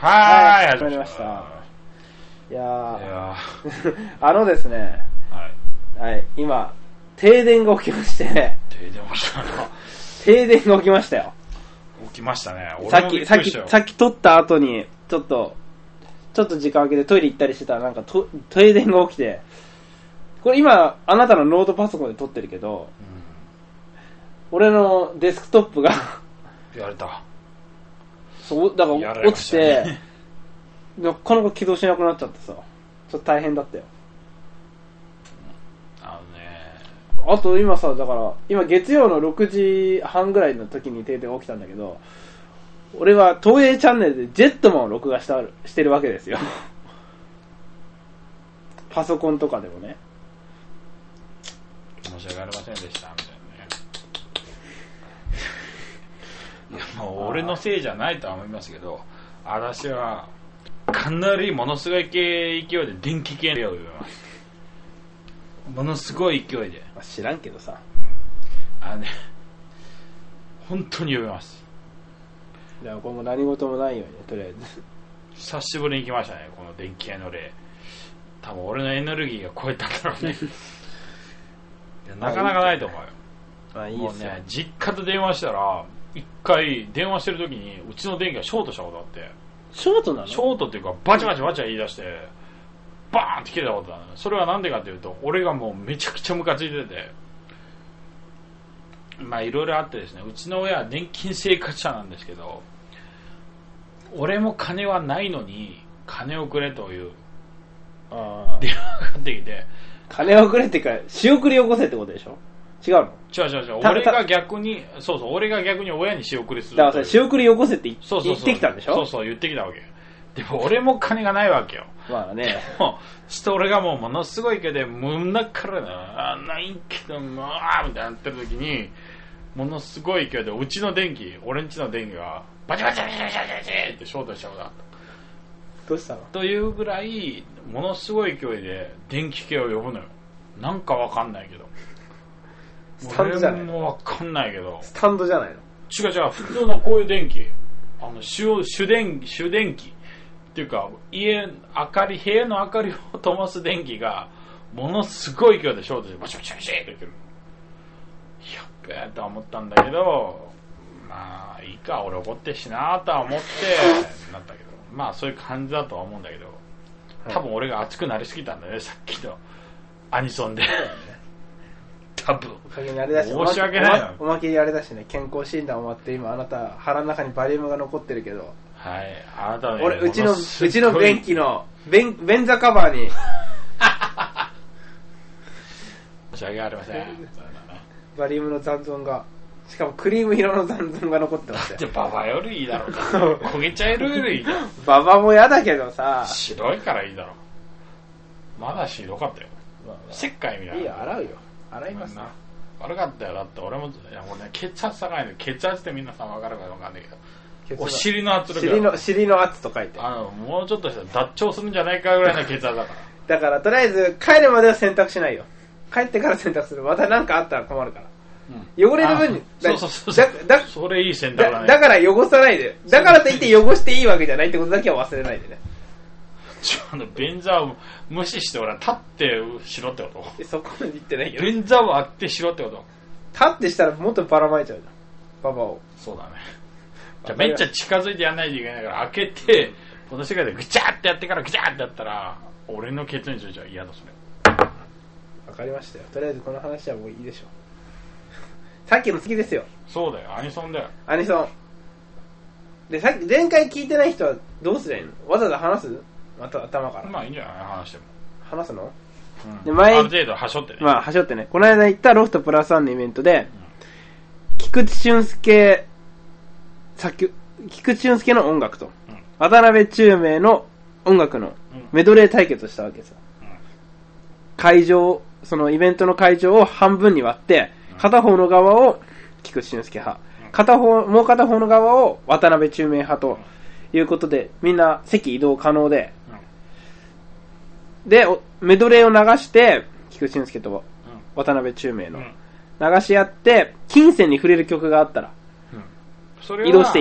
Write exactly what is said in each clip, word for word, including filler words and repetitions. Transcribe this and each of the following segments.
はい、 始まりました。いやー、いやーあのですね、はい、はい、今、停電が起きましてね。 停電起きたな。 停電が起きましたよ。 起きましたね。 さっき、さっき、さっき撮った後に、ちょっと、ちょっと時間空けてトイレ行ったりしてたら、なんかと停電が起きて、これ今、あなたのノートパソコンで撮ってるけど、うん、俺のデスクトップがやれた。 そう、だから落ちて、ね、なかなか起動しなくなっちゃってさ、ちょっと大変だったよ。 うん、あのね。 あと今さ、だから、今月曜のろくじはんぐらいの時に停電起きたんだけど、俺は東映チャンネルでジェットマンを録画したしてるわけですよ。パソコンとかでもね。 申し訳ありませんでしたみたいなね。いやもう俺のせいじゃないとは思いますけど、私はかなりものすごい勢いで電気系を読めます。ものすごい勢いで。 まあ、知らんけどさ。 あのね、本当に読めます。 じゃあ今後何事もないようにね、とりあえず。 久しぶりに来ましたね、この電気系の例。多分俺のエネルギーが超えたんだろうね。なかなかないと思うよ。 まあいいっすよ。 もうね、実家と電話したら、一回電話してる時にうちの電気がショートしたことあって。 ショートなの？ ショートっていうかバチバチバチ言い出して、バーンって切れたことだね。それはなんでかっていうと、俺がもうめちゃくちゃムカついてて、まあいろいろあってですね、うちの親は年金生活者なんですけど、俺も金はないのに金をくれという電話がかかってきて、 金をくれっていうか仕送りよこせってことでしょ？違うの？ 違う違う違う。俺が逆に、そうそう、俺が逆に親に仕送りする。 だからさ、仕送りよこせって言ってきたんでしょ？ そうそう、言ってきたわけ。でも俺も金がないわけよ。 まあね。 でも、ちょっと俺がもうものすごい勢いで、胸からな、ないけど、まあ、みたいになってる時に、ものすごい勢いで、うちの電気、俺んちの電気が、バチバチバチバチバチバチってショートしちゃうな。 どうしたの？ というぐらい、ものすごい勢いで、電気系を呼ぶのよ。なんかわかんないけど。 スタンドじゃないの？俺もわかんないけど。 スタンドじゃないの？ 違う違う、普通のこういう電気。あの、主、主電、主電気。っていうか、家、明かり、部屋の明かりを灯す電気が、ものすごい勢いでショートでバシバシバシって言ってる。やっべえと思ったんだけど、まあ、いいか、俺怒ってしなーとは思って、なったけど、まあ、そういう感じだとは思うんだけど、多分俺が熱くなりすぎたんだね、さっきのアニソンで。多分。 申し訳ないな。おまけにあれだしね、健康診断終わって今あなた腹の中にバリウムが残ってるけど、 はい、あなたね、 俺うちのうちの便器の便便座カバーに申し訳ありません。 バリウムの残存が、しかもクリーム色の残存が残ってましたよ。 だってババよりいいだろう。焦げ茶色よりいいだろ。 ババも嫌だけどさ。 白いからいいだろ。まだ白かったよ。まあまあ、石灰みたいな。 いいよ、洗うよ。洗いますな。 悪かったよ。だって俺も、いやもうね、血圧高いの。血圧ってみんなさん分かるか分かんないけど。お尻の圧力尻の、尻の圧と書いて。 あの、もうちょっとしたら脱腸するんじゃないかぐらいの血圧だから。 だから、とりあえず、帰るまでは洗濯しないよ。帰ってから洗濯する。また何かあったら困るから。うん、汚れる分に、 そうそうそうそう。だ、だ、それいい選択だね。 だから汚さないで。だからといって汚していいわけじゃないってことだけは忘れないでね。 ちょ、あの、便座を無視して俺は立ってしろってこと？ そこまで言ってないよ。 便座をあってしろってこと？ 立ってしたらもっとばらまいちゃうじゃん。ババを。 そうだね。じゃあめっちゃ近づいてやんないといけないから開けて、この世界でぐちゃってやってからぐちゃってやったら、俺のケツについちゃう。嫌だそれ。 わかりましたよ。とりあえずこの話はもういいでしょう。さっきの好きですよ。 そうだよ、アニソンだよ。 アニソン。で、さっき、前回聞いてない人はどうすりゃいいの？わざわざ話す？また頭から。 まあいいんじゃない？話しても。 話すの？ うん、で前ある程度はしょってね。 まあ、はしょってね。この間行ったロフトプラスワンのイベントで、うん、菊池俊介、作曲、菊池俊介の音楽と、うん、渡辺宙明の音楽のメドレー対決をしたわけですよ。うん、会場、そのイベントの会場を半分に割って、片方の側を菊池俊介派、片方、もう片方の側を渡辺宙明派ということで、みんな席移動可能で、で、メドレーを流して、菊池俊介と渡辺宙明の流し合って、金銭に触れる曲があったら、移動していいと。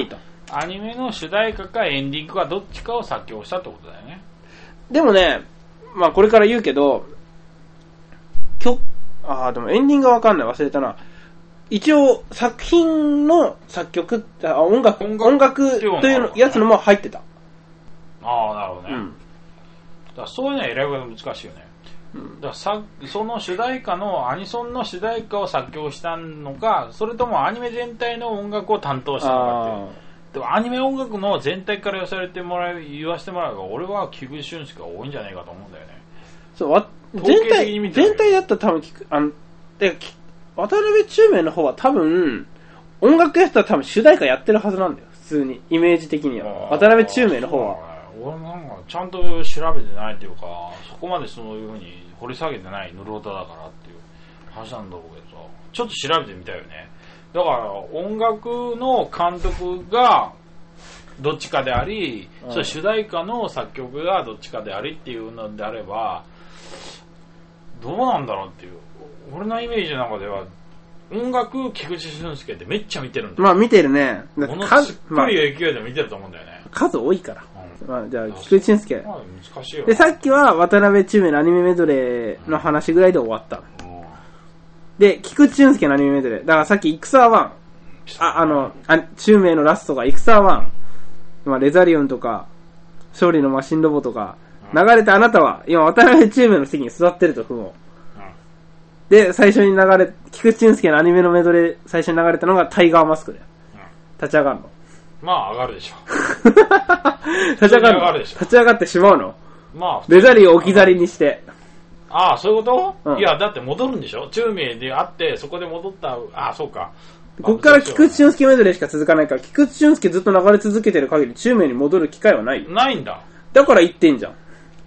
アニメの主題歌かエンディングかどっちかを作曲したってことだよね。 でもね、まあこれから言うけど、曲、ああ、でもエンディングがわかんない。忘れたな。一応、作品の作曲、あ音楽、音楽、音楽というのやつのも入ってた。 ああ、なるほどね。うん、だからそういうのは選び方難しいよね。うん、だからさその主題歌のアニソンの主題歌を作曲したのか、それともアニメ全体の音楽を担当したのかっていう。でもアニメ音楽の全体から寄せてもらう、言わせてもらうが、俺は菊池俊介が多いんじゃないかと思うんだよね。 そうわ全体全体だったら多分あので渡辺宙明の方は多分音楽やったら多分主題歌やってるはずなんだよ。普通にイメージ的には渡辺宙明の方は、ね、 俺なんかちゃんと調べてないっていうか、そこまでそういう風に掘り下げてないぬるおただからっていう話なんだろうけどさ、ちょっと調べてみたいよね。だから音楽の監督がどっちかであり、うん、それ主題歌の作曲がどっちかでありっていうのであればどうなんだろうっていう。俺のイメージの中では音楽菊池俊介ってめっちゃ見てるんだよ。 まあ見てるね。 ものすっごい勢いで見てると思うんだよね。 数多いから。うん、まあじゃあ菊池俊介。 まあ難しいよ。 でさっきは渡辺宙明のアニメメドレーの話ぐらいで終わった。うん、で菊池俊介のアニメメドレー。だからさっきイクサーワン。ああのあ宙明のラストがイクサーワン。まあレザリオンとか勝利のマシンロボとか。流れてあなたは今渡辺宙明の席に座ってると踏もう、うん、で最初に流れ菊池俊介のアニメのメドレー最初に流れたのがタイガーマスクで、うん、立ち上がるの。 まあ上がるでしょ立ち上がるの立ち上がってしまうの。まあレザリーを置き去りにして。 ああそういうこと、うん、いやだって戻るんでしょ。宙明であってそこで戻った。ああそうか。 こっから菊池俊介メドレーしか続かないから、菊池俊介ずっと流れ続けてる限り宙明に戻る機会はないよ。 ないんだ。 だから言ってんじゃん。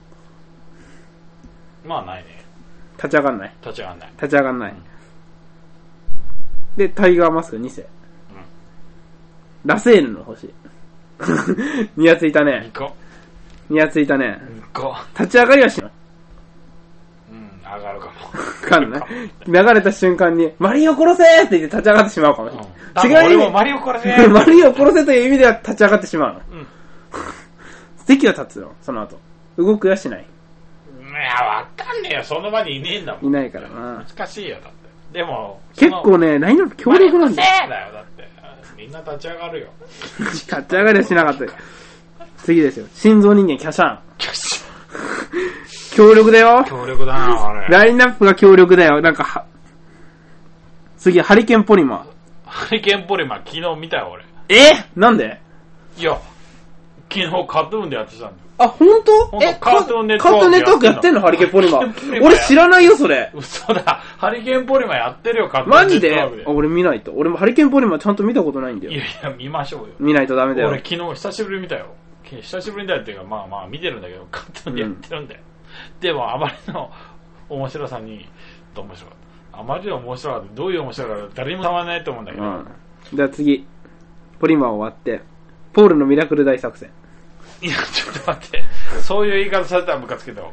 まあないね。 立ち上がんない。 立ち上がんない。 立ち上がんない。うん、で、タイガーマスクに世。うん、ラセールの欲しい。にやついたね。にこ。にやついたね。にこ。立ち上がりはしない。 うん、上がるかも。 かんない。流れた瞬間に、マリオ殺せーって言って立ち上がってしまうかもしれない。 うん、違う。俺もマリオ殺せーマリオ殺せという意味では立ち上がってしまうの。うん。席は立つの、その後。動くやしない。 いや、わかんねえよ。その場にいねえんだもん。 いないからな。 難しいよ、だって。でも、 結構ね、ラインナップ強力なんだよ。 マリオだよ、だって。みんな立ち上がるよ。 立ち上がりはしなかった。次ですよ。心臓人間、キャシャン。キャシャン。強力だよ。 強力だな、あれ。 ラインナップが強力だよ。なんかは、次、ハリケーンポリマー。 ハリケーンポリマー、昨日見たよ、俺。 えなんでいや、昨日カートゥーンでやってたんだよ。 あ、ほんと？え、 カートゥーンネットワーク。 カートゥーンネットワークやってんのハリケーンポリマー。俺知らないよ、それ。 嘘だ。ハリケーンポリマーやってるよ、カートゥーンネットワークで。 マジで？あ、俺見ないと。俺もハリケーンポリマーちゃんと見たことないんだよ。 いやいや、見ましょうよ。 見ないとダメだよ。 俺昨日久しぶりに見たよ。久しぶりに見たっていうか、まあまあ見てるんだけど、カートゥーンでやってるんだよ。うん、でも、あまりの面白さに、面白かった。あまりの面白かった。どういう面白さか誰にもたまらないと思うんだけど。うん、 じゃあ次。ポリマー終わって、ポールのミラクル大作戦。 いや、ちょっと待って。そういう言い方されたらムカつけたよ。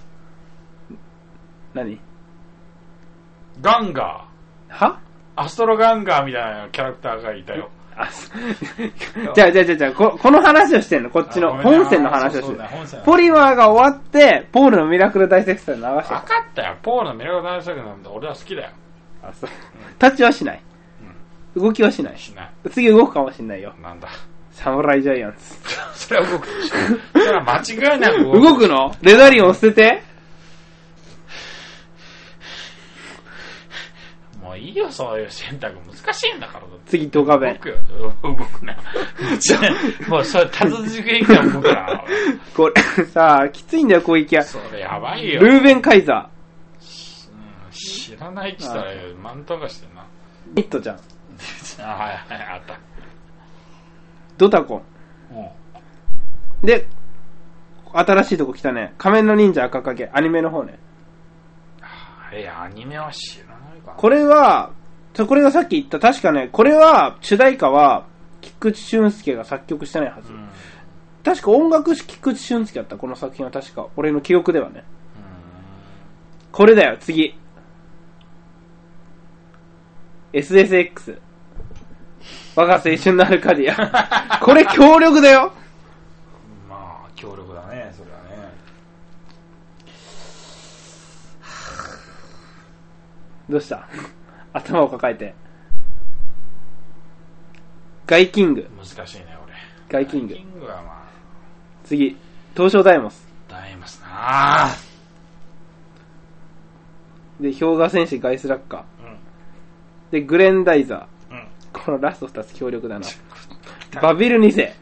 何？ ガンガー。は？ アストロガンガーみたいなキャラクターがいたよ。 じゃあじゃあじゃあじゃあこ、この話をしてんの、こっちの本線の話をしてる。ポリマーが終わって、ポールのミラクル大作戦流してる。分かったよ。ポールのミラクル大作戦なんだ。俺は好きだよ。 あ、そう。タッチはしない。うん、動きはしない。 しない。 次動くかもしんないよ。 なんだ。 サムライジャイアンツ。 それは動くでしょ。それは間違いなく動く。 動くの？レザリオン捨てて。 もういいよ、そういう選択難しいんだから。 次、ドカベン。 動くよ。動くな。もうそれ、達人系以上動くな。 これ、さあ、きついんだよ、攻撃は。 それやばいよ。 ルーベン・カイザー。うん、知らないって言ったら、マントがしてんな。 ニットじゃん。 あ、はいはい、あった。 ドタコン。うん、で、新しいとこ来たね。仮面の忍者赤影。アニメの方ね。 え、アニメは知らないかな。 これは、これがさっき言った、確かね、これは、主題歌は、菊池俊介が作曲してないはず。うん、確か音楽師菊池俊介だった、この作品は確か。俺の記憶ではね。うん、これだよ、次。エスエスエックス。 我が青春のアルカディア。これ強力だよ。 まあ強力だね、それはね。 どうした？頭を抱えて。ガイキング。 難しいね、俺。 ガイキング。 ガイキングはまあ。 次、東証ダイモス。 ダイモスなぁ。 で、氷河戦士ガイスラッカー。 うん。 で、グレンダイザー。 うん。 このラストふたつ強力だな。バビルに世。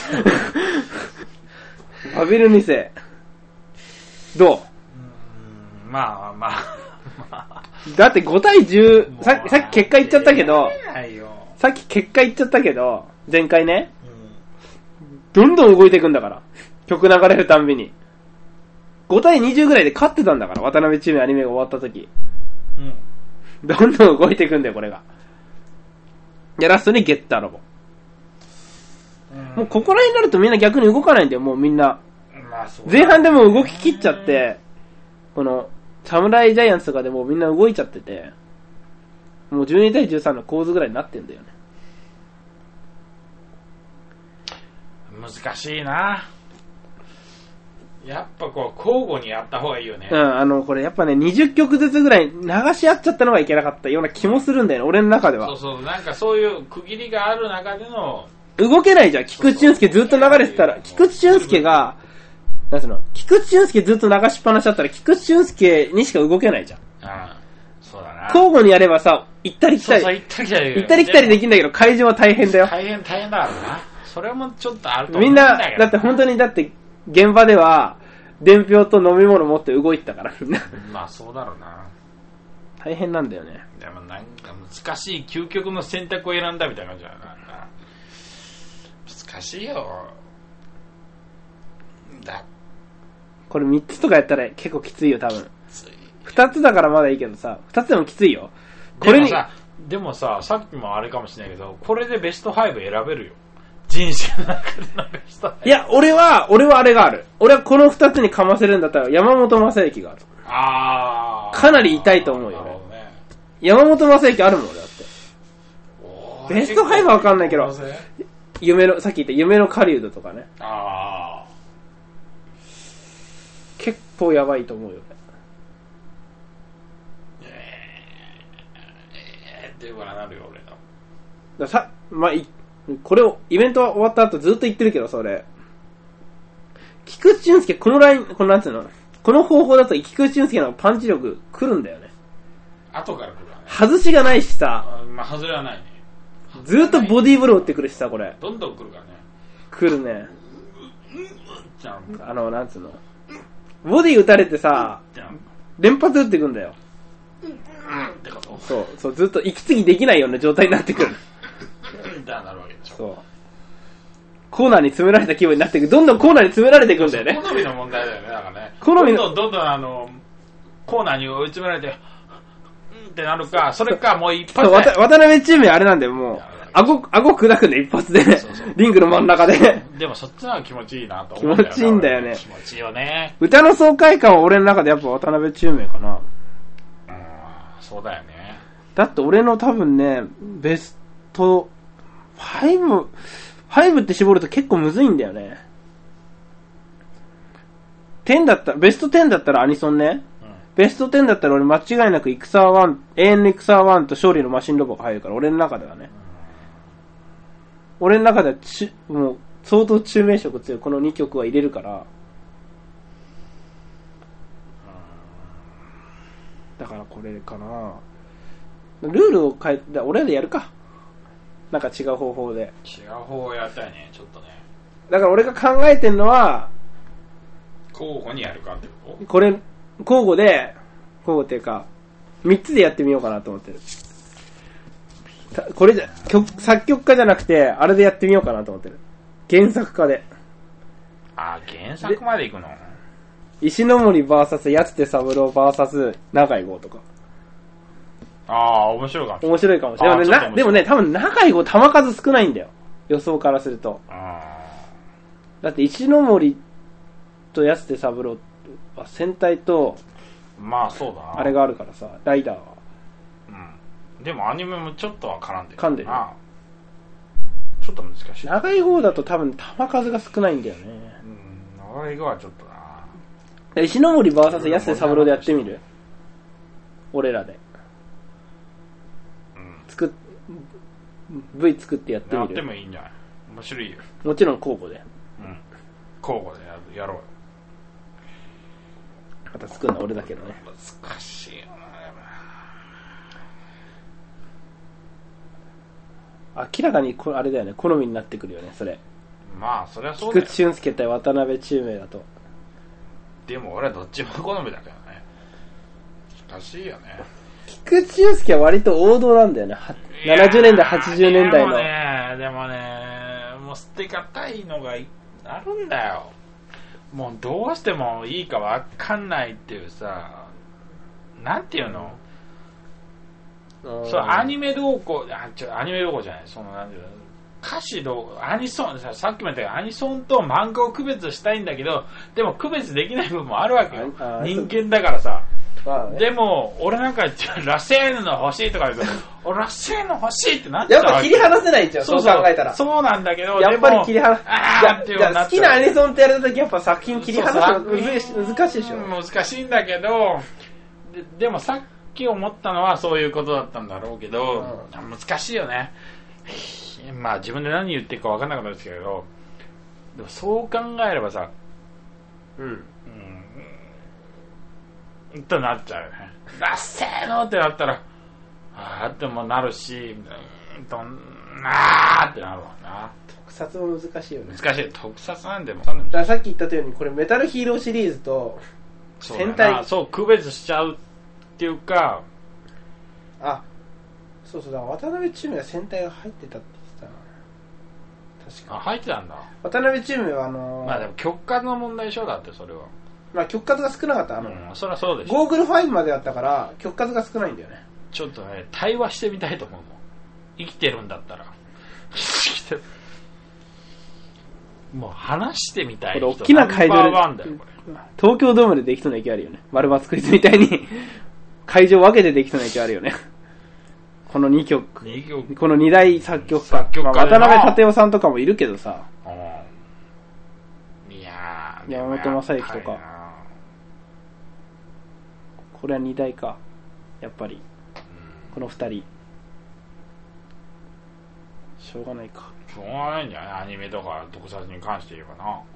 バビルに世。どう？ うーん、まあまあ。まあ、 だってご対じゅう、さっき、さっき結果言っちゃったけど、さっき結果言っちゃったけど、前回ね、うん、どんどん動いていくんだから。曲流れるたんびに。ご対にじゅうぐらいで勝ってたんだから、渡辺チームアニメが終わった時。うん。どんどん動いていくんだよ、これが。で、ラストにゲッターロボ。うん、もうここら辺になるとみんな逆に動かないんだよ、もうみんな。まあそう、前半でも動き切っちゃって、この、サムライジャイアンツとかでもうみんな動いちゃってて、もうじゅうに対じゅうさんの構図ぐらいになってんだよね。 難しいな。やっぱこう交互にやった方がいいよね。 うん、あのこれやっぱねにじゅっきょくずつぐらい流し合っちゃったのがいけなかったような気もするんだよね、俺の中では。 そうそう、なんかそういう区切りがある中での動けないじゃん。菊池俊介ずっと流れてたら、菊池俊介がなんつうの、菊池俊介ずっと流しっぱなしだったら菊池俊介にしか動けないじゃん。 ああ、そうだな。 交互にやればさ、行ったり来たり、 そうそう、行ったり来たり、 行ったり来たりできるんだけど、会場は大変だよ。 大変大変だからな。それもちょっとあると思みんな、だって本当にだって現場では伝票と飲み物持って動いてたからみんな。 まあそうだろうな。 大変なんだよね。 でもなんか難しい究極の選択を選んだみたいな感じだな。難しいよ。だ。 これみっつとかやったら結構きついよ多分。ふたつだからまだいいけどさ、ふたつでもきついよ。 これにでもさ、でもさ、さっきもあれかもしれないけど、これでベストファイブ選べるよ。人生の中でのベストファイブ。 いや、俺は、俺はあれがある。俺はこのふたつにかませるんだったら山本正幸がある。あー。かなり痛いと思うよ。ね、山本正幸あるもん、俺だって。ベストファイブはわかんないけど、夢の、さっき言った夢の狩人とかね。あー。結構やばいと思うよ。 っていうからなるよ、俺の。 ださ、まあ、い、これを、イベント終わった後ずっと言ってるけど、それ。菊池俊介、このライン、このなんつうの、この方法だと菊池俊介のパンチ力来るんだよね。 後から来るからね。 外しがないしさ。 あ、まあ、外れはないね。 ずっとボディーブロー打ってくるしさ、これ。 どんどん来るからね。来るね。あの、なんつうの。ボディ打たれてさ、連発打ってくんだよ。ってことそう、そう、ずっと息継ぎできないような状態になってくる。 だなるわけでしょ。 そう。コーナーに詰められた気分になってくる。どんどんコーナーに詰められていくんだよね。 好みの問題だよね、だからね。 好みの。 どんどんどんどんあの、コーナーに追い詰められて、うんってなるか、それかもう一発で。 渡辺チームあれなんだよ、もう。顎、顎砕くんで一発で。そうそうリングの真ん中で。 でもそっちの方が気持ちいいなと思うんだよ。 気持ちいいんだよね。 気持ちいいよね。 歌の爽快感は俺の中でやっぱ渡辺チームかな。 そうだよね。 だって俺の多分ね、ベスト5、5って絞ると結構むずいんだよね。じゅうだったら、ベストじゅうだったらアニソンね。うん、ベストじゅうだったら俺間違いなくイクサーワン、永遠のイクサーワンと勝利のマシンロボが入るから、俺の中ではね。うん、俺の中ではち、もう相当中名色強いこのにきょくは入れるから。だからこれかな。ルールを変え、俺らでやるか。なんか違う方法で。 違う方法やったいね、ちょっとね。 だから俺が考えてんのは、 交互にやるかってこと？ これ、交互で、交互っていうか、みっつでやってみようかなと思ってる。これじゃ、曲、作曲家じゃなくて、あれでやってみようかなと思ってる。原作家で。 あ、原作まで行くの？ 石ノ森 ブイエス やつて三郎 ブイエス 長井豪とか。 ああ、面白いかもしれない。 面白いかもしれない。でもね、なでもね、多分長井豪球数少ないんだよ。予想からすると。あだって石ノ森とやつて三郎は戦隊と、 まあそうだな。 あれがあるからさ、ライダーは。 うん。でもアニメもちょっとは絡んでる。 噛んでる。 ちょっと難しい。 長い方だと多分球数が少ないんだよね。 うん、長い方はちょっとな。 石ノ森 ブイエス 安瀬三郎でやってみる？俺らで。うん。作っ、V 作ってやってみる？ やってもいいんじゃない？面白いよ。 もちろん交互で。 うん。交互で や, やろうよ。 また作るの俺だけどね。 難しいよな。明らかにこあれだよね、好みになってくるよね、それ。 まあそれはそうだよ。 菊池俊介対渡辺宙明だと。 でも俺はどっちも好みだけどね。難しいよね。 菊池俊介は割と王道なんだよね。ななじゅうねんだいはちじゅうねんだいの。 でもね、でもね、もう捨てがたいのがあるんだよ。もうどうしてもいいかわかんないっていうさ、なんていうの、うん、そうアニメどうこう、あちょアニメどうこうじゃない、そのなんていうの、歌詞どうアニソンさ、さっきも言ったけどアニソンと漫画を区別したいんだけど、でも区別できない部分もあるわけよ。人間だからさ。まあね、でも俺なんかラセーヌの欲しいとか言うとラセーヌ欲しいってなっちゃう。 やっぱ切り離せないじゃん、そう考えたら。 そうなんだけど、 やっぱり切り離せあーっていうなっちゃう。 好きなアニソンってやるときやっぱ作品切り離すの難しいでしょ。 難しいんだけど、で, でもさっき思ったのはそういうことだったんだろうけど、うん、難しいよね。まあ自分で何言ってるか分かんなくなるんですけど、でもそう考えればさ、うん、うん、となっちゃうよね。ラッセーノってなったら、あーってもなるし、うんとなーってなるわな。 特撮も難しいよね。 難しい。特撮なんでも。 だからさっき言ったようにこれメタルヒーローシリーズと戦隊、 そう区別しちゃうっていうか、 あ、そうそうだ、渡辺宙明は戦隊が入ってたって言ってたな。確かに。 あ、入ってたんだ。 渡辺宙明はあのー、 まあでも曲数の問題でしょ、だってそれは。 まあ曲数が少なかった。あの、うん、 そりゃそうでしょ。 ゴーグルファイブまでだったから曲数が少ないんだよね。 ちょっとね、対話してみたいと思うもん。生きてるんだったら。もう話してみたい人。 これ大きな会場で、東京ドームでできそうな勢いあるよね。丸抜クイズみたいに会場分けてできそうな勢いあるよね。このにきょく、にきょくこのに大作曲家、まあ、渡辺立夫さんとかもいるけどさ、 いやー、 山本昌之とか、これはに大か、やっぱり、このふたりしょうがないか。 しょうがないんじゃない、アニメとか特撮に関して言えばな。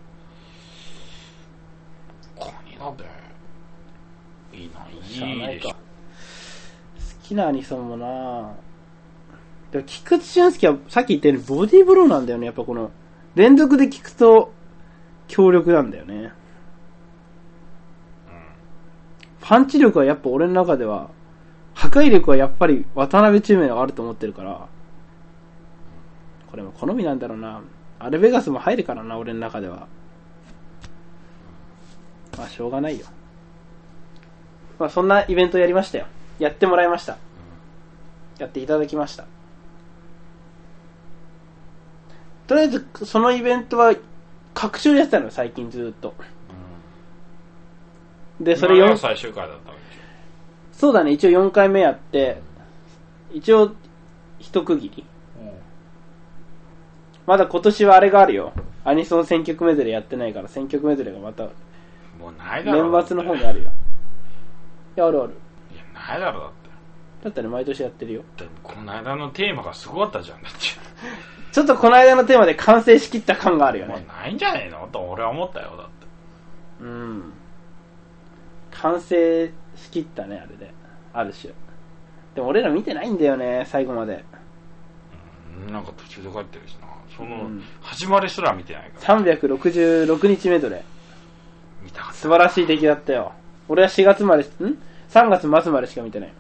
ここにだっていいの、いいでしょ。 好きなアニソンもな、でも菊池俊介はさっき言ったようにボディーブローなんだよね。やっぱこの連続で聞くと強力なんだよね、うん、パンチ力はやっぱ俺の中では、破壊力はやっぱり渡辺宙明があると思ってるから、これも好みなんだろうな。アルベガスも入るからな、俺の中では。まあしょうがないよ。まあそんなイベントやりましたよ。やってもらいました。やっていただきました。とりあえずそのイベントは隔週やってたのよ、最近ずっと。うん、でそれよん最終回だったわけでしょ。 そうだね、一応よんかいめやって、一応一区切り。うん、まだ今年はあれがあるよ。アニソン選曲メドレーやってないから、選曲メドレーがまたもうないだろう。 年末の方にあるよ。いや、あるある。 いや、ないだろうだって。 だったら毎年やってるよ。 でもこの間のテーマがすごかったじゃん、だって。 ちょっとこの間のテーマで完成しきった感があるよね。 もうないんじゃねえのと俺は思ったよ、だって。 うん。完成しきったね、あれで。ある種。でも俺ら見てないんだよね、最後まで。 うん、なんか途中で帰ってるしな。その、うん、始まりすら見てないから。 さんびゃくろくじゅうろくにちメドレー。 見たかった。 素晴らしい出来だったよ。俺はしがつまで、ん ?さん 月末までしか見てない。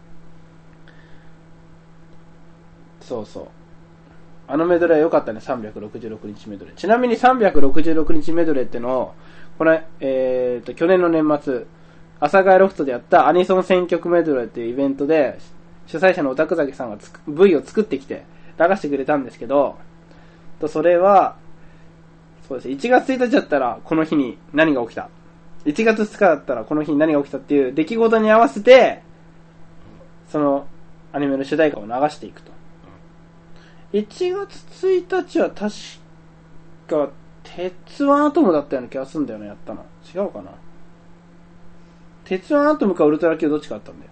そうそう。あのメドレーは良かったね、さんびゃくろくじゅうろくにちメドレー。ちなみにさんびゃくろくじゅうろくにちメドレーってのを、これ、えーと、去年の年末、阿佐ヶ谷ロフトでやったアニソン選曲メドレーっていうイベントで、主催者のオタクザキさんがつく V を作ってきて流してくれたんですけど、とそれは、そうですね、いちがつついたちだったらこの日に何が起きた。いちがつつつかだったらこの日に何が起きたっていう出来事に合わせて、そのアニメの主題歌を流していくといちがつついたちは確か鉄腕アトムだったような気がするんだよね、やったの。違うかな。鉄腕アトムかウルトラ Q どっちかあったんだよ。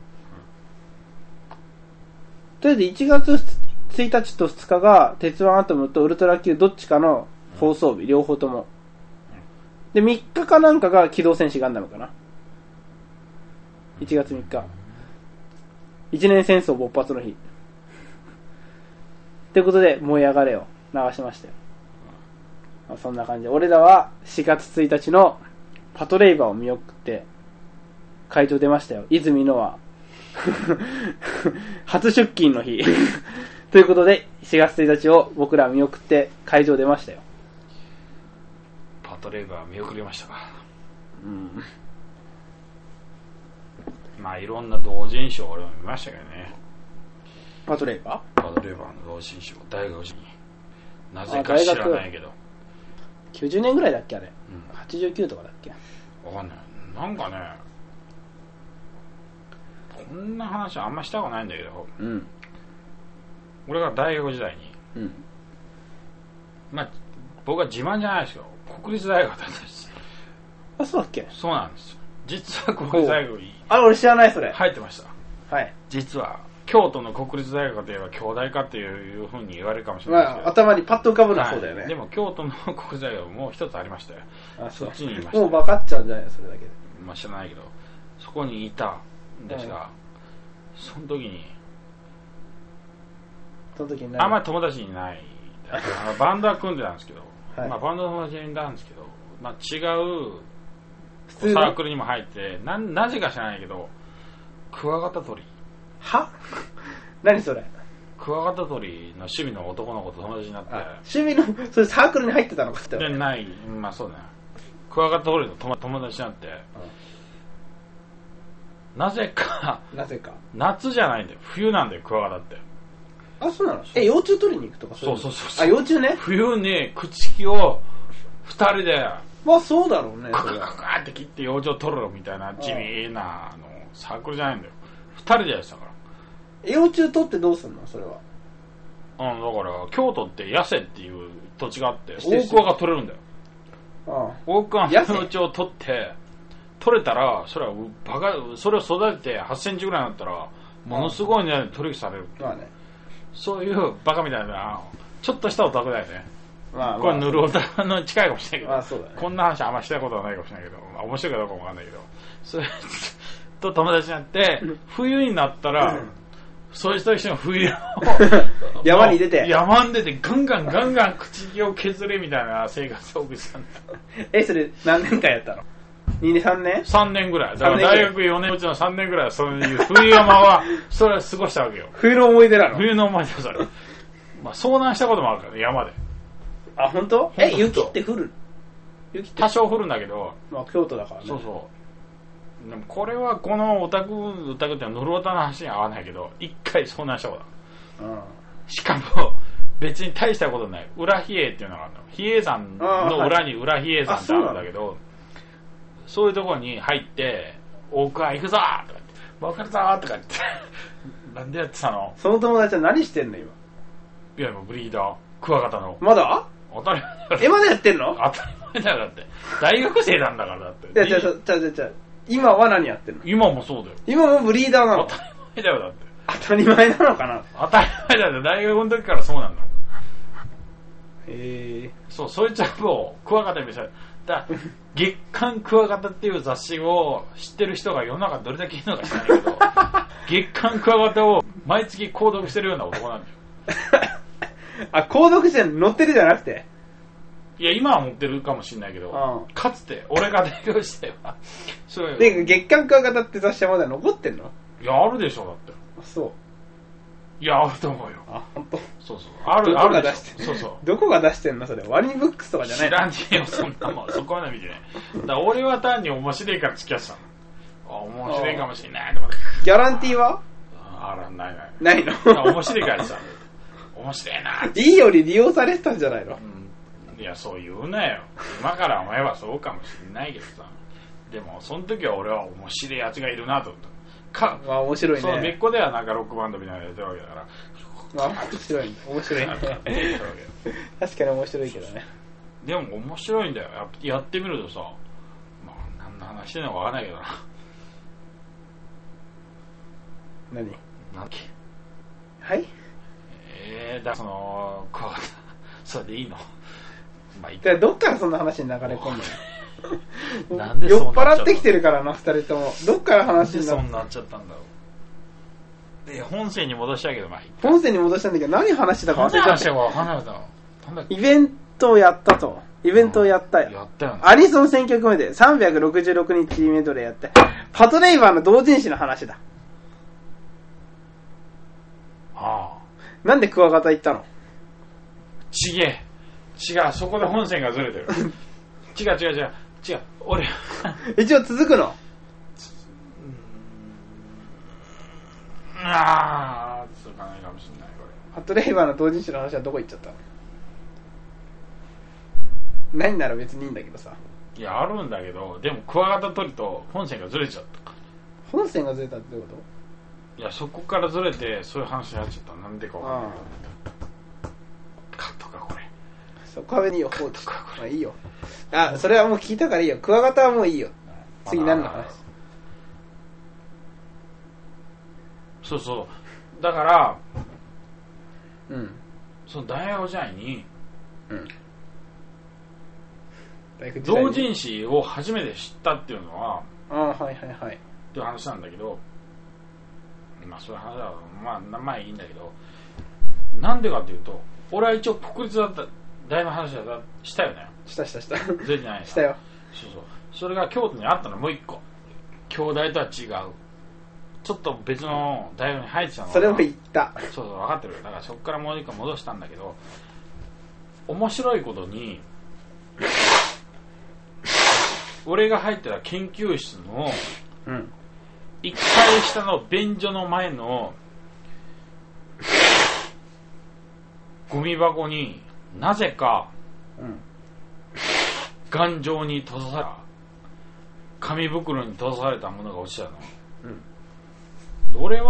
とりあえずいちがつついたちとふつかが鉄腕アトムとウルトラ Q どっちかの放送日、両方とも。で、みっかかなんかが機動戦士ガンダムかな。いちがつみっか。一年戦争勃発の日。ということで、燃え上がれを流しましたよ。まあ、そんな感じで、俺らはしがつついたちのパトレイバーを見送って会場出ましたよ。泉のは初出勤の日ということで、しがつついたちを僕らは見送って会場出ましたよ。 パトレイバー見送りましたか。 うん。 まあいろんな同人誌を俺も見ましたけどね。 パトレイバーパトレイバーの同人誌を大学時になぜか知らないけどきゅうじゅうねんぐらいだっけあれ、うん、はちじゅうきゅうとかだっけわかんない。なんかね、こんな話あんましたくないんだけど、うん、俺が大学時代に、うん、まあ僕は自慢じゃないですよ、国立大学だったんです。 あ、そうだっけ。 そうなんですよ。実は国立大学にあ、俺知らないそれ入ってました。はい。実は京都の国立大学といえば兄弟かっていうふうに言われるかもしれないですけど、まあ、 頭にパッと浮かぶのはそうだよね、はい。 でも京都の国立大学もう一つありましたよ。あ、そっちにいました。 もう分かっちゃうんじゃないのそれだけで。 まあ知らないけど、そこにいたんですが、はい、その時にその時にあんまり友達いない。バンドは組んでたんですけど、はい、まあバンドの友達にいたんですけど、まあ違うサークルにも入って、な, なぜか知らないけどクワガタ取りは何それ。 クワガタ取りの趣味の男の子と友達になって。 趣味のそれサークルに入ってたのかってでない。まあそうね、クワガタ取りの友達になって、うん、なぜかなぜか夏じゃないんだよ、冬なんだよクワガタって。 あ、そうなの。え、幼虫取りに行くとか。 そうそうそうそう。 あ、幼虫ね。 冬に朽木を二人でまあそうだろうね。 カカカカって切って幼虫取るみたいな地味なあのサークルじゃないんだよ。二人でやってたから。 幼虫取ってどうすんのそれは。 うん、だから京都って八瀬っていう土地があって大桑が取れるんだよ。ああ、大桑の幼虫を取って取れたらそれはバカ、それを育ててはちセンチぐらいになったらものすごい値段で取引される。まあね。そういうバカみたいなちょっとしたオタクだよね。まあまあ、これヌルオタの近いかもしれないけど、まあそうだね、こんな話あんましたことはないかもしれないけど、まあ、面白いかどうかもわかんないけど、それと友達になって冬になったらそいつと一緒に冬を山に出て山に出てガンガンガンガン口木を削れみたいな生活を送ってたんだ。 え、それ何年間やったの。にねんさんねん ?さん年ぐらい。だから大学よねんうちのさんねんぐらいはそういう冬山はそれは過ごしたわけよ。 冬の思い出なの。 冬の思い出それ。まあ遭難したこともあるからね、山で。 あ、本当？え、雪って降る？ 雪って多少降るんだけど。 まあ京都だからね。 そうそう。でもこれはこのオタク、オタクってのはノルオタの話には合わないけど、一回遭難したことある。うん。しかも別に大したことない。裏比叡っていうのがあるの。比叡山の裏に裏比叡山ってあるんだけど、そういうところに入って、大桑行くぞーとか言って、分かるぞーとか言って、なんでやってたの？ その友達は何してんの今？ いや、もうブリーダー、クワガタの。 まだ？ 当たり前。 え、まだやってんの？ 当たり前だよ、だって。大学生なんだから、だって。 いや、じゃあ、じゃあ、じゃあ、じゃあ、今は何やってんの？ 今もそうだよ。 今もブリーダーなの？ 当たり前だよ、だって。 当たり前なのかな？ 当たり前だよ、大学の時からそうなんだ。 へえ。 そう、そいつはもう、クワガタに見せる。だ月刊クワガタっていう雑誌を知ってる人が世の中どれだけいるのか知らないけど月刊クワガタを毎月購読してるような男なんだよ。 あ、購読して載ってるじゃなくて、 いや今は持ってるかもしれないけど、うん、かつて俺が大学時代はそうで月刊クワガタって雑誌はまだ残ってんの？ いやあるでしょ、だって。 あ、そう。 いやあると思うよ。 あ、本当。 そうそう、ある。あるでしょ。そうそう。 どこが出してんのそれ？ワニブックスとかじゃない？ 知らんねえよそんなもん。そこまで見てね。だから俺は単に面白いから付き合ってたの。あ、面白いかもしれないとか。 ギャランティーは？ あら、ないない。 ないの？ 面白いからさ。面白いな。 いいより利用されてたんじゃないの？ うん、いやそう言うなよ。今から思えばそうかもしれないけどさ。でもその時は俺は面白いやつがいるなと思った。か、 まあ面白いね。 その別個ではなんかロックバンドみたいなのやってるわけだから。 まあ面白いんだ。面白いね。確かに面白いけどね。 でも面白いんだよ。や, やってみるとさ、まあ何の話してんのかわかんないけどな。 何？ なんだっけ。 はい。 えー、だそのクワガタそれでいいの。まあいいか。どっからそんな話に流れ込んでるの？ なんで酔っ払ってきてるからな、二人とも。どっから話にななんでそうなっちゃったんだろう。で本線に戻したけど、まあいい。 本線に戻したんだけど、何話したか忘れちゃった。 何話したかわかんないだろう。なんだっけ。 イベントをやったと。イベントをやったよ。 やったよね。 アニソン選曲目でさんびゃくろくじゅうろくにちメドレーやって、パトレイバーの同人誌の話だ。 ああ。 なんでクワガタ行ったの？ ちげえ。違う、そこで本線がずれてる。違う違う違う。違う、俺。 一応続くの？ ああ、続かないかもしれない、これ。 パトレイバーの同人誌の話はどこ行っちゃったの？何なら別にいいんだけどさ。 いや、あるんだけど、でもクワガタ取ると本線がずれちゃった。 本線がずれたってどういうこと？いや、そこからずれて、そういう話になっちゃった。なんでかわかんない。カットか、これ。 そう、壁にいいよ、放置。まあいいよ。あ、それはもう聞いたからいいよ。クワガタはもういいよ。次何の話？ そうそう。だから、 うん。その大学時代に、 うん。 同人誌を初めて知ったっていうのは、 ああ、はいはいはい。 っていう話なんだけど、まあそういう話は、まあ、まあいいんだけど、なんでかっていうと、俺は一応国立だった、大の話はしたよね。 したしたした。 ずれてないしたよ。 そうそう。それが京都にあったの、もう一個。京大とは違う。ちょっと別の大学に入ってたの。 それも言った。 そうそう、分かってる。だからそこからもう一個戻したんだけど、面白いことに、俺が入ってた研究室のいっかい下の便所の前のゴミ箱になぜか頑丈に閉ざされた紙袋に閉ざされたものが落ちたの、うん、俺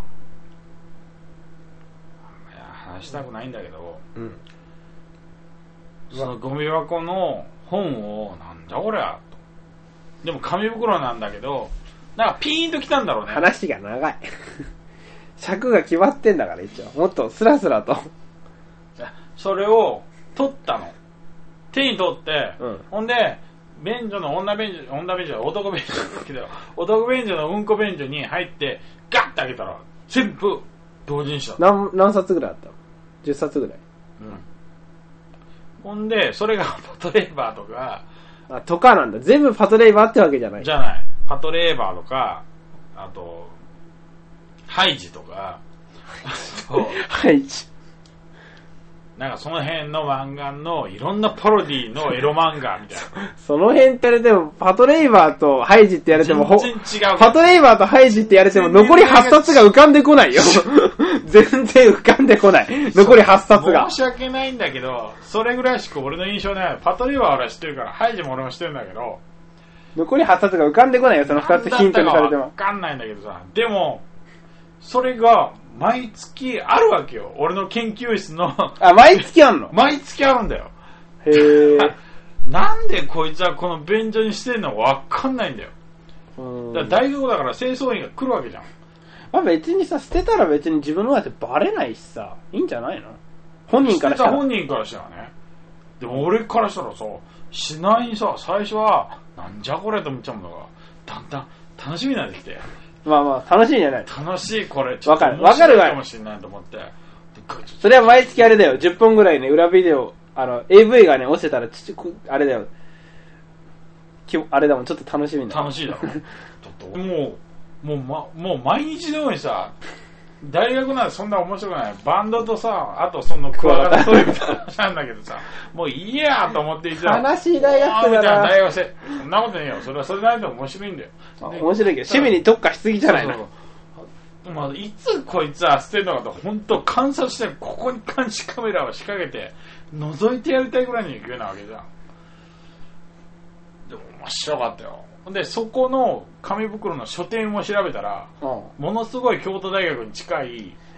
はいや話したくないんだけど、うん、そのゴミ箱の本をなんだこりゃと。でも紙袋なんだけど、なんかピーンときたんだろうね。 話が長い。尺が決まってんだから一応。もっとスラスラと。 それを取ったの。手に取って、うん、ほんで、便所の女便所、女便所、男便所だけど、男便所のうんこ便所に入って、ガッて開けたら、全部同人誌だった。 何、何冊ぐらいあったの？ じゅっ 冊ぐらい。 うん。ほんで、それがパトレーバーとか、 あ、とかなんだ。全部パトレーバーってわけじゃない。 じゃない。パトレーバーとか、あと、ハイジとか、 ハイジ。 なんかその辺の漫画のいろんなパロディのエロ漫画みたいな。 その辺って言われても、パトレーバーとハイジってやれても、 全然違う。 パトレーバーとハイジってやれても、残りはちさつが浮かんでこないよ。全然浮かんでこない。残りはちさつが。 申し訳ないんだけど、それぐらいしか俺の印象ない。パトレーバーは俺は知ってるから、ハイジも俺も知ってるんだけど、 残りはちさつが浮かんでこないよ、そのふたつヒントにされても。 わかんないんだけどさ、でも、それが、毎月あるわけよ。俺の研究室の。 あ、毎月あんの？ 毎月あるんだよ。 へー。 なんでこいつはこの便所にしてんのかわかんないんだよ。だから大学だから清掃員が来るわけじゃん。 まあ別にさ、捨てたら別に自分のやつバレないしさ、いいんじゃないの？本人からしたら。 捨てた本人からしたらね。でも俺からしたらさ、しないにさ、最初は、なんじゃこれと思っちゃうものが、だんだん楽しみになってきて。 まあまあ、楽しいんじゃない？ 楽しい、これ。 わかる。わかるわ。 かもしれないと思って。 それは毎月あれだよ。じゅっぽんぐらいね、裏ビデオ、あの、エーブイ がね、落ちてたら、ちあれだよ。あれだもん、ちょっと楽しみな。 楽しいだろ。だってもう、もう、ま、もう毎日のようにさ、大学なんてそんな面白くない。バンドとさ、あとそのクワガタ取りみたいな話なんだけどさ、もういいやと思っていて。 悲しい大学生だな。 みたいな大学生。そんなことねえよ。それはそれなりでも面白いんだよ。 面白いけど、趣味に特化しすぎじゃないの。そうそうまあ、いつこいつは捨てるのかと、本当観察して、ここに監視カメラを仕掛けて、覗いてやりたいぐらいの勢いなわけじゃん。でも面白かったよ。で、そこの紙袋の書店を調べたら、うん、ものすごい京都大学に近い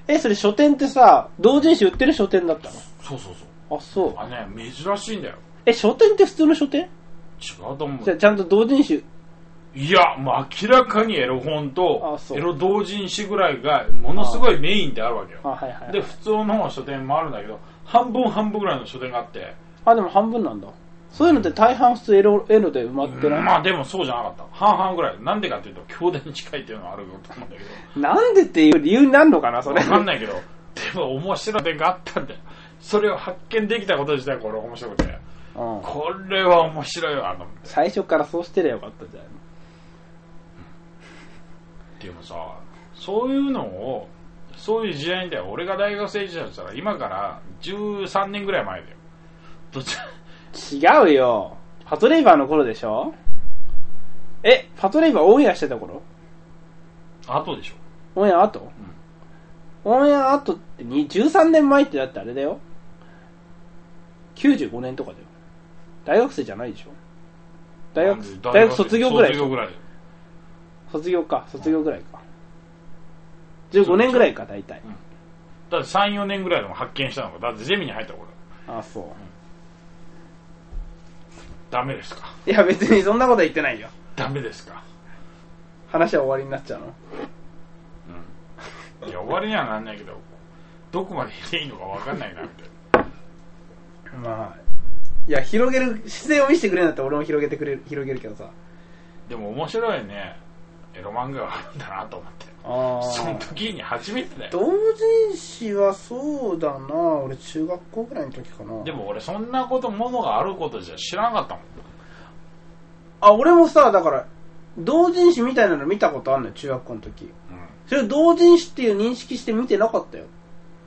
え、それ書店ってさ、同人誌売ってる書店だったの？ そうそうあ、そう。 そう。あ、ね、珍しいんだよ。 え、書店って普通の書店？ 違うと思う。 じゃあちゃんと同人誌。 いや、もう明らかにエロ本とあ、そうエロ同人誌ぐらいがものすごいメインであるわけよ。 あ、はいはいはい。 で、普通の書店もあるんだけど、半分半分ぐらいの書店があって。 あ、でも半分なんだ。そういうのって大半普通エロ、エロで埋まってない？ まあでもそうじゃなかった。半々ぐらい。なんでかっていうと、兄弟に近いっていうのはあると思うんだけど。 なんでっていう理由になるのかな、それ。 わかんないけど、でも面白い点があったんだよ。それを発見できたこと自体これ面白くて。うん、これは面白いわ、と思って。 最初からそうしてりゃよかったじゃん。 でもさ、そういうのを、そういう時代だよ。俺が大学生時代だったら、今からじゅうさんねんぐらい前だよ。どっち違うよ。パトレイバーの頃でしょ？え、パトレイバーオンエアしてた頃？ 後でしょ。 オンエア後？うん。オンエア後ってじゅうさんねんまえってだってあれだよ。きゅうじゅうごねんとかだよ。大学生じゃないでしょ。大学、大学卒業ぐらいでしょ。卒業ぐらい。卒業か、卒業ぐらいか。じゅうごねんぐらいか、大体。うん、 だってさん、よねんぐらいでも発見したのか。だってゼミに入った頃。 あ、そう。うん、 ダメですか？ いや、別にそんなこと言ってないよ。 ダメですか？ 話は終わりになっちゃうの？ うん。いや、終わりにはなんないけど、どこまで言っていいのか分かんないな、みたいな。まあ、いや、広げる、姿勢を見せてくれるんだったら俺も広げてくれる、広げるけどさ。 でも面白いね。エロ漫画があるんだなと思って。ああ。その時に初めてだよ。 同人誌はそうだな。俺中学校ぐらいの時かな。 でも俺そんなこと、ものがあることじゃ知らなかったもん。 あ、俺もさ、だから、同人誌みたいなの見たことあるのよ、中学校の時。うん。それを同人誌っていう認識して見てなかったよ。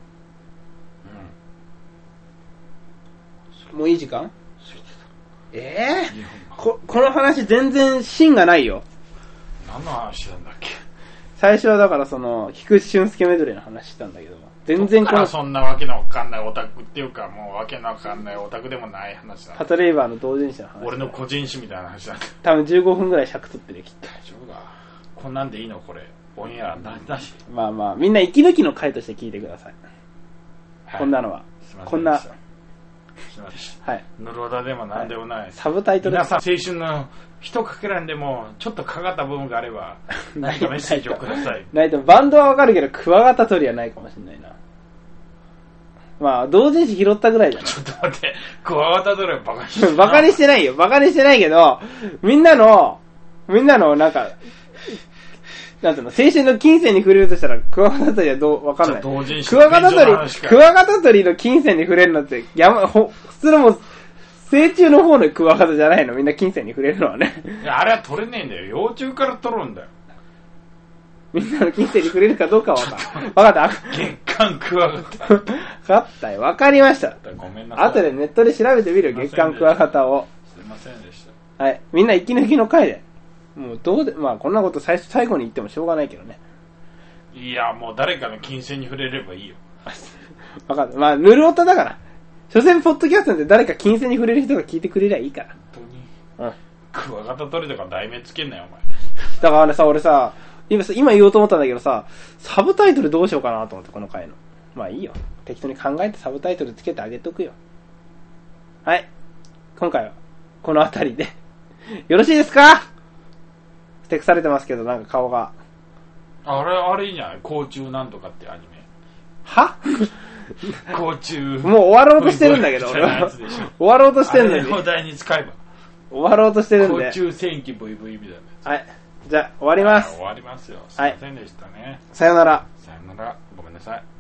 うん。もういい時間？ええー、こ、この話全然芯がないよ。 何の話なんだっけ？ 最初はだからその、菊池俊介メドレーの話したんだけど、全然このそんなわけのわかんないオタクっていうか、もうわけのわかんないオタクでもない話だ。 パトレイバーの同人誌の話。 俺の個人誌みたいな話だ。 多分じゅうごふんぐらい尺取ってるよ、きっと。 大丈夫だ。こんなんでいいのこれ。オンエアななし。 まあまあ、みんな息抜きの回として聞いてください。はい、こんなのは。 すいません。 こんな。 すいません。 はい。 ぬるおだでもなんでもない。はい、 サブタイトル。 皆さん、青春の一かけらんでも、ちょっとかかった部分があれば、何かメッセージをください。 ないと、バンドはわかるけど、クワガタ取りはないかもしれないな。まあ、同人誌拾ったぐらいじゃない。 ちょっと待って、クワガタ取りはバカにしてない。 バカにしてないよ。バカにしてないけど、みんなの、みんなの、なんか、なんていうの、青春の金銭に触れるとしたら、クワガタ取りはどう、わかんない。 同人誌クワガタ取り、クワガタ取りの金銭に触れるのって、山、ほ、普通のもう、成虫の方のクワガタじゃないの、みんな金銭に触れるのはね。 いや、あれは取れねえんだよ。幼虫から取るんだよ。 みんなの金銭に触れるかどうかはわかんない。わかった。 月刊クワガタ。 わかったよ。わかりました。 ごめんなさい。 後でネットで調べてみるよ、月刊クワガタを。 すいませんでした。 はい。みんな息抜きの回で。もうどうで、まあこんなこと最初、最後に言ってもしょうがないけどね。 いや、もう誰かの金銭に触れればいいよ。 わかった。まあ、ぬるおただから。所詮ポッドキャストで誰か金銭に触れる人が聞いてくれりゃいいから。 本当に。うん。クワガタ取りとか題名つけんなよ、お前。 だからさ、俺さ、今、今言おうと思ったんだけどさ、サブタイトルどうしようかなと思って、この回の。まあいいよ。適当に考えてサブタイトルつけてあげとくよ。はい。今回は、このあたりで。よろしいですか？ふてくされてますけど、なんか顔が。 あれ、あれいいんじゃない？甲虫なんとかってアニメ。 は？ 甲虫。 もう終わろうとしてるんだけど、俺は。終わろうとしてるんだけど。 お題に使えば。 終わろうとしてるんで。 甲虫戦記 ブイブイ みたいなやつ。 はい。じゃあ、終わります。 終わりますよ。すいませんでしたね。 さよなら。 さよなら。ごめんなさい。